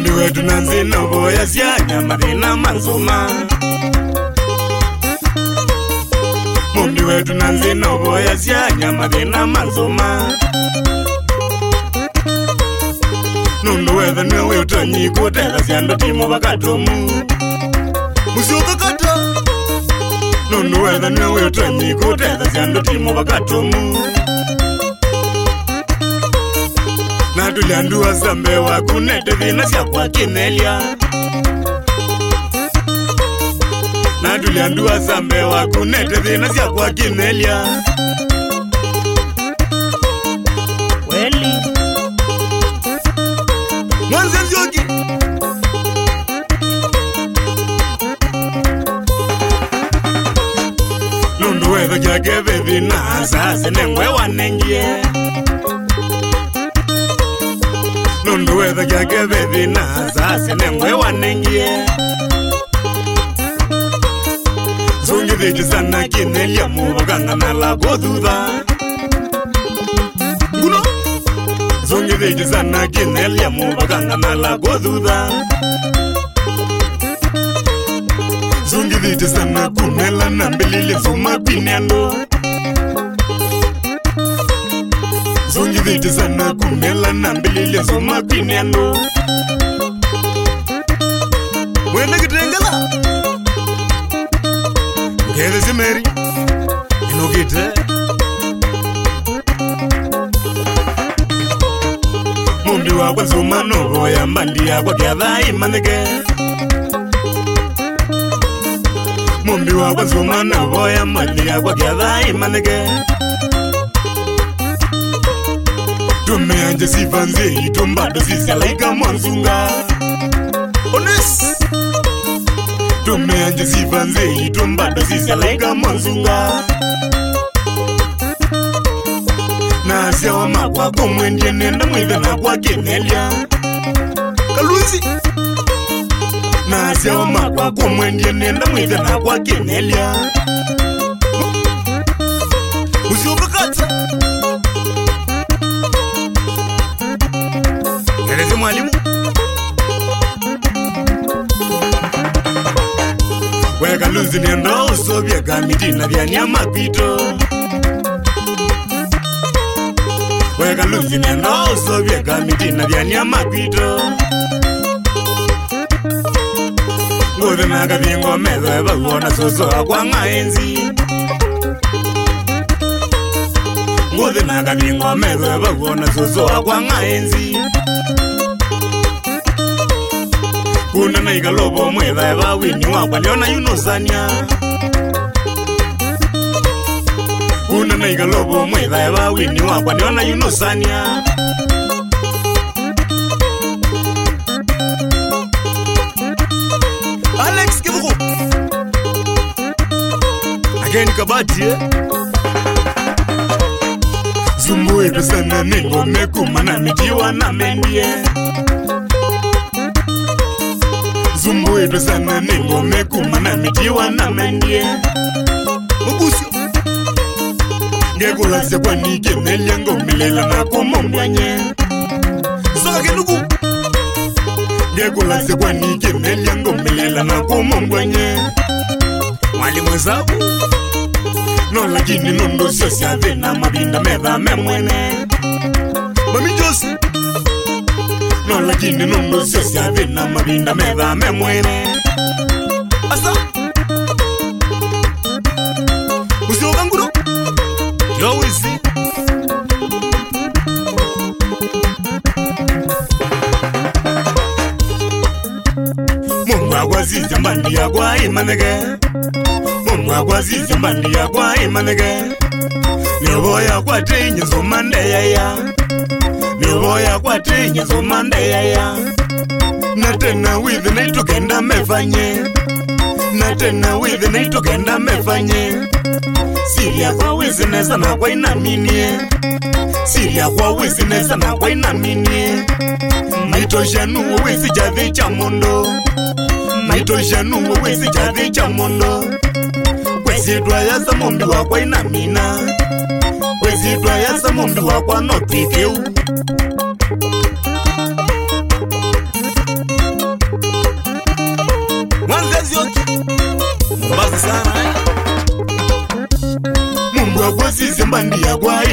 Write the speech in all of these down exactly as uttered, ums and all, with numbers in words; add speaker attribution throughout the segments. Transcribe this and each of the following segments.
Speaker 1: Mundi wetu nanzi nobo ya sianya madina manzuma. Mundi wetu nanzi nobo ya sianya madina manzuma. Nundu wetu niwe utonyi kutela siando timo bakatomu. Musioka kata. Nundu wetu niwe utonyi kutela siando timo bakatomu. Na tuliandua zambe wa kunete vina siya kwa kinelia. Na tuliandua zambe wa kunete vina siya kwa kinelia.
Speaker 2: Weli
Speaker 1: Mwanze nzioki Nundu wezo kiakeve vina sase nengwe wanengie. Nundu wezo kiakeve vina sase nengwe wanengie. Zungi viti sana kinelia mubaganga na la godudha. Nguno Zungi viti sana kinelia mubaganga na la godudha. Zungi viti sana kunela na mbilili zuma pineando. Zungi viti sana kunela na mbilili zuma pineando. Wena kitengela Gede zimeri Inogite Mundi wakwa zuma nogo ya mbandi ya kwa kiadha imanike. Mundi wakwa zuma nogo ya mbandi ya kwa kiadha imanike. Tumeanje sifanze itumbado sisi laika mwanzunga. Ones Tumeanje sifanze itumbado sisi laika mwanzunga. Na siya wa makwa kumwendye nenda mwithe na kwa kinelia. Kaluzi Na siya wa makwa kumwendye nenda mwithe na kwa kinelia. Usioka kata Gerezi mwalimu Weka luzi nenda usobye kamitina vya nyama pito. Weka luzi nenda usobye kamitina vya nyama pito. Ngode naga vingo mezo eba uona soso kwa ngaenzi. Ngode naga vingo mezo eba uona soso kwa ngaenzi. Kuna na igalobo mweza eba wini wakwa liona yunusania. Kuna na igalobo mweza eba wini wakwa liona yunusania. Alex Kivuku Again kabati eh Zumbu etu sana ningo mekuma na mijiwa na mendie. Zumbu etu sana ningo mekuma na mijiwa na mendie. Mugusio Ngekula se kwa nike melengo milela na kumombwanye. Sake nuku Ngekula se kwa nike melengo milela na kumombwanye. Mwalimu zabu No lakini nundo sio siya vena mabinda meva memwene. Mami Josi No lakini nundo sio siya vena mabinda meva memwene. Asa Usioka nguru Yo wisi Mungu agwazize mbandi ya kwa imanege. Mungu agwazize mbandi ya kwa imanege. Nyoboya kwa tinyi zumande ya ya. Nyoboya kwa tinyi zumande ya ya. Na tena withi naitugenda mefanye. Na tena withi naitugenda mefanye. Siria kwa wizi neza na kwa inaminie. Siria kwa wizi neza na kwa inaminie. Maitosha nuwo wizi jathi cha mundo. Maitosha nuwo wizi jathi cha mundo. Kwezidwa ya za mumbi wakwa inamina. Kwezidwa ya za mumbi wakwa notwikeu.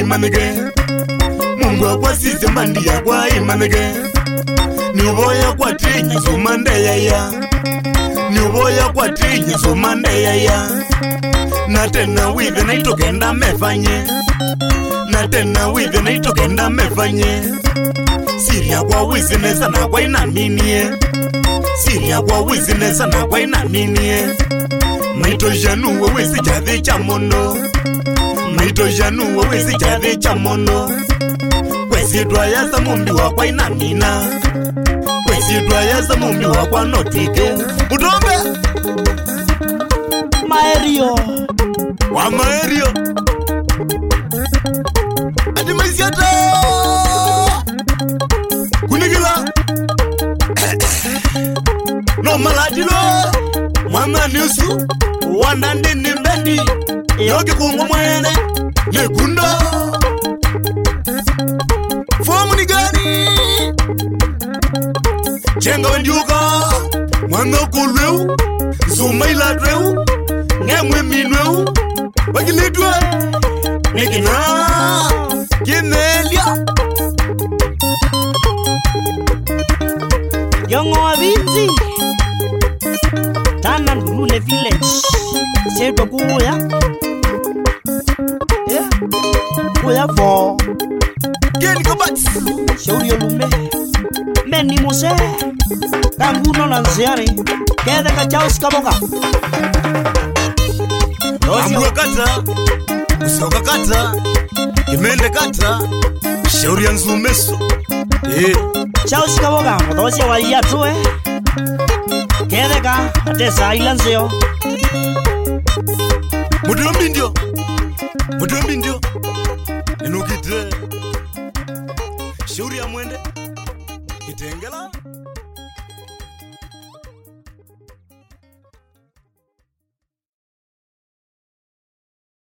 Speaker 1: imanege Mungu akwasize mandi yakwa imanege Niuboya kwa tinyi zumande ya ya Niuboya kwa tinyi zumande ya ya Na tena withe na itokenda mefanye Na tena withe na itokenda mefanye Siria kwa wizinesa na kwa inaminie Siria kwa wizinesa na kwa inaminie Maito janu wewe si chadhi cha mono Maito janu wewe si chadhi cha mono Kwesi dwaya za mumbi wa kwa inamina Kwesi dwaya za mumbi wa kwa notike Udombe
Speaker 2: Maerio
Speaker 1: Wa maerio Adi maisiata Kunigila No maladilo Mwana niusu Wanda nini mbendi Yoki kungu mwene Nekunda Fomu ni gani Chenga wendiuka Mwana kulweu Zumaila dreu Ngemwe minweu Wakilitwe Nikina Kinelia
Speaker 2: Yongo Abinzi Tana Lule Village Seto kuya Yeah Kuya for
Speaker 1: Geni kabati
Speaker 2: Shauri Lume Meni Mose Kanguno Lanziani Kede Kachaus Kaboka
Speaker 1: Ambuwa kata Usoka kata Kimende kata Shauri ya nzumeso Eh
Speaker 2: Chaus Kaboka Motosia wa iya tuwe Kede ka Atesa ilanzio
Speaker 1: Mudombi ndio Mudombi ndio Ninukite Shauri ya mwende Kitengela